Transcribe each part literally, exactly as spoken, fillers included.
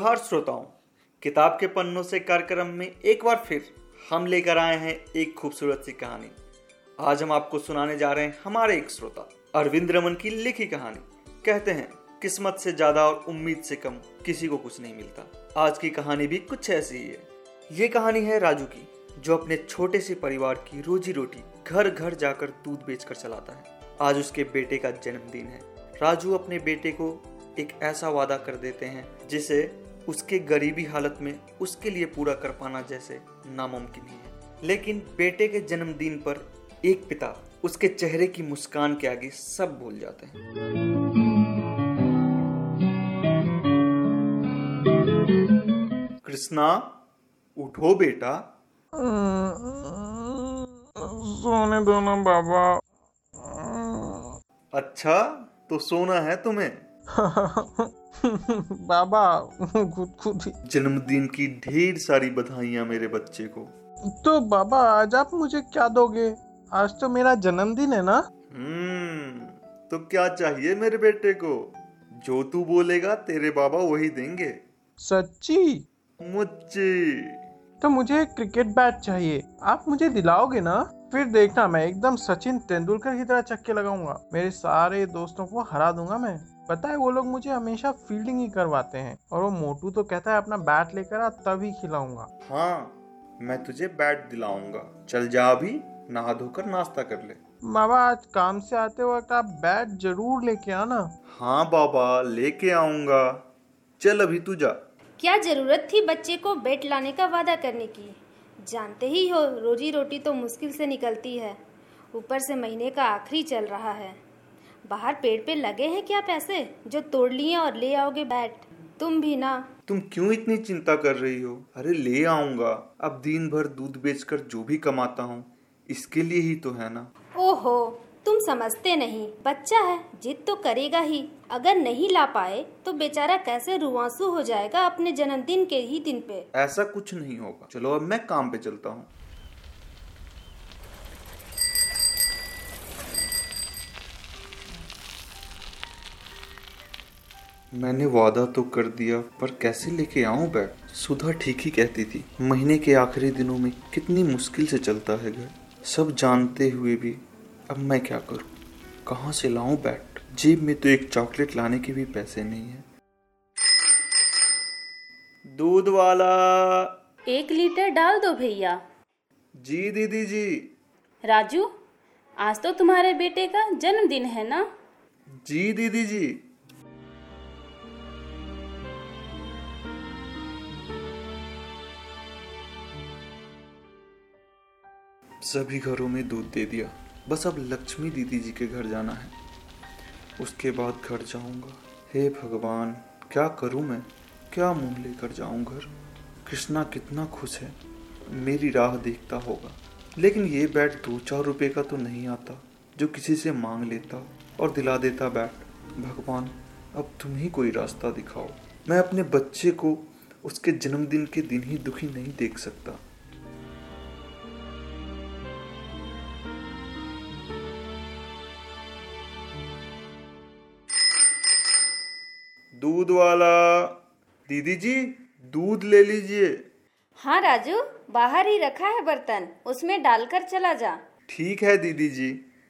जोहार श्रोताओं, किताब के पन्नों से कार्यक्रम में एक बार फिर हम लेकर आए हैं एक खूबसूरत सी कहानी। आज हम आपको सुनाने जा रहे हैं हमारे एक श्रोता अरविंद रमन की लिखी कहानी। कहते हैं किस्मत से ज्यादा और उम्मीद से कम किसी को कुछ नहीं मिलता। आज की कहानी भी कुछ ऐसी ही है। ये कहानी है राजू की, जो अपने छोटे से परिवार की रोजी रोटी घर घर जाकर दूध बेचकर चलाता है। आज उसके बेटे का जन्मदिन है। राजू अपने बेटे को एक ऐसा वादा कर देते हैं जिसे उसके गरीबी हालत में उसके लिए पूरा कर पाना जैसे नामुमकिन ही है। लेकिन बेटे के जन्मदिन पर एक पिता उसके चेहरे की मुस्कान के आगे सब भूल जाते हैं। कृष्णा, उठो बेटा। सोने दो ना बाबा। अच्छा, तो सोना है तुम्हें? बाबा खुद खुद ही। जन्मदिन की ढेर सारी बधाइयां मेरे बच्चे को। तो बाबा आज आप मुझे क्या दोगे? आज तो मेरा जन्मदिन है ना। हम्म तो क्या चाहिए मेरे बेटे को? जो तू बोलेगा तेरे बाबा वही देंगे। सच्ची? मुझे तो मुझे एक क्रिकेट बैट चाहिए, आप मुझे दिलाओगे ना? फिर देखना मैं एकदम सचिन तेंदुलकर की तरह छक्के लगाऊंगा। मेरे सारे दोस्तों को हरा दूंगा मैं। पता है वो लोग मुझे हमेशा फील्डिंग ही करवाते हैं, और वो मोटू तो कहता है अपना बैट लेकर आ तभी खिलाऊंगा। हाँ, मैं तुझे बैट दिलाऊंगा। चल जा, अभी नहा धोकर नाश्ता कर ले। बाबा आज काम से आते वक्त आप बैट जरूर लेके आना। हाँ बाबा, लेके आऊंगा। चल अभी तू जा। क्या जरूरत थी बच्चे को बैट लाने का वादा करने की? जानते ही हो रोजी रोटी तो मुश्किल से निकलती है, ऊपर से महीने का आखिरी चल रहा है। बाहर पेड़ पे लगे हैं क्या पैसे जो तोड़ लिए और ले आओगे बैट? तुम भी ना। तुम क्यों इतनी चिंता कर रही हो? अरे ले आऊंगा। अब दिन भर दूध बेचकर जो भी कमाता हूँ इसके लिए ही तो है ना। ओहो, तुम समझते नहीं। बच्चा है, जिद तो करेगा ही। अगर नहीं ला पाए तो बेचारा कैसे रुआंसू हो जाएगा अपने जन्मदिन के ही दिन पे। ऐसा कुछ नहीं होगा। चलो अब मैं काम पे चलता हूँ। मैंने वादा तो कर दिया, पर कैसे लेके आऊं बैट? सुधा ठीक ही कहती थी, महीने के आखिरी दिनों में कितनी मुश्किल से चलता है घर। सब जानते हुए भी अब मैं क्या करूं? कहां से लाऊं बैट? जेब में तो एक चॉकलेट लाने के भी पैसे नहीं है। दूध वाला। एक लीटर डाल दो भैया। जी दीदी जी। राजू, आज तो तुम्हारे बेटे का जन्मदिन है ना? जी दीदी जी। सभी घरों में दूध दे दिया, बस अब लक्ष्मी दीदी जी के घर जाना है। उसके बाद घर जाऊंगा। हे भगवान, क्या करूं मैं? क्या मुंह लेकर जाऊं घर? कृष्णा कितना खुश है, मेरी राह देखता होगा। लेकिन ये बैट दो चार रुपए का तो नहीं आता जो किसी से मांग लेता और दिला देता बैट। भगवान, अब तुम ही कोई रास्ता दिखाओ। मैं अपने बच्चे को उसके जन्मदिन के दिन ही दुखी नहीं देख सकता। दूध वाला। दीदी जी, दूध ले लीजिए। हाँ राजू, बाहर ही रखा है बर्तन, उसमें डालकर चला जा। ठीक है दीदी जी।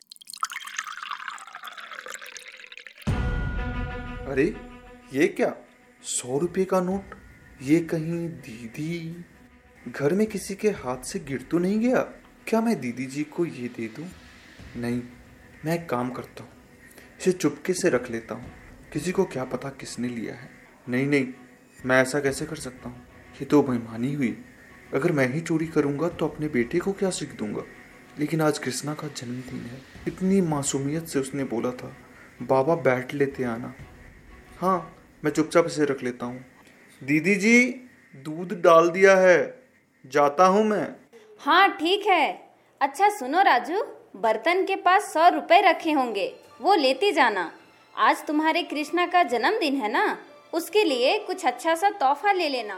अरे ये क्या, सौ रुपये का नोट? ये कहीं दीदी घर में किसी के हाथ से गिर तो नहीं गया? क्या मैं दीदी जी को ये दे दूं? नहीं, मैं एक काम करता हूँ, इसे चुपके से रख लेता हूँ। किसी को क्या पता किसने लिया है। नहीं नहीं, मैं ऐसा कैसे कर सकता हूँ? ये तो बेईमानी हुई। अगर मैं ही चोरी करूँगा तो अपने बेटे को क्या सीख दूंगा? लेकिन आज कृष्णा का जन्मदिन है। इतनी मासूमियत से उसने बोला था, बाबा बैठ लेते आना। हाँ, मैं चुपचाप इसे रख लेता हूँ। दीदी जी, दूध डाल दिया है, जाता हूँ मैं। हाँ ठीक है। अच्छा सुनो राजू, बर्तन के पास सौ रुपए रखे होंगे, वो लेते जाना। आज तुम्हारे कृष्णा का जन्मदिन है ना, उसके लिए कुछ अच्छा सा तोहफा ले लेना।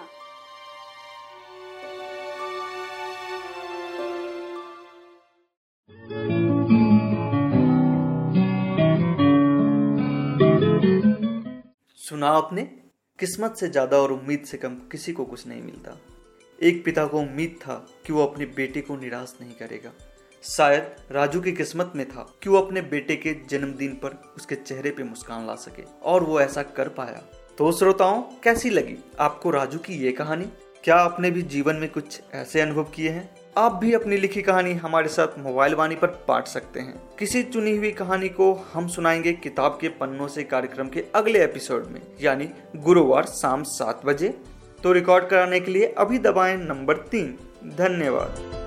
सुना आपने? किस्मत से ज्यादा और उम्मीद से कम किसी को कुछ नहीं मिलता। एक पिता को उम्मीद था कि वो अपने बेटे को निराश नहीं करेगा। शायद राजू की किस्मत में था कि वो अपने बेटे के जन्मदिन पर उसके चेहरे पे मुस्कान ला सके, और वो ऐसा कर पाया। तो श्रोताओं, कैसी लगी आपको राजू की ये कहानी? क्या आपने भी जीवन में कुछ ऐसे अनुभव किए हैं? आप भी अपनी लिखी कहानी हमारे साथ मोबाइल वाणी पर बांट सकते हैं। किसी चुनी हुई कहानी को हम सुनाएंगे किताब के पन्नों से कार्यक्रम के अगले एपिसोड में, यानी गुरुवार शाम सात बजे। तो रिकॉर्ड कराने के लिए अभी दबाएं नंबर तीन। धन्यवाद।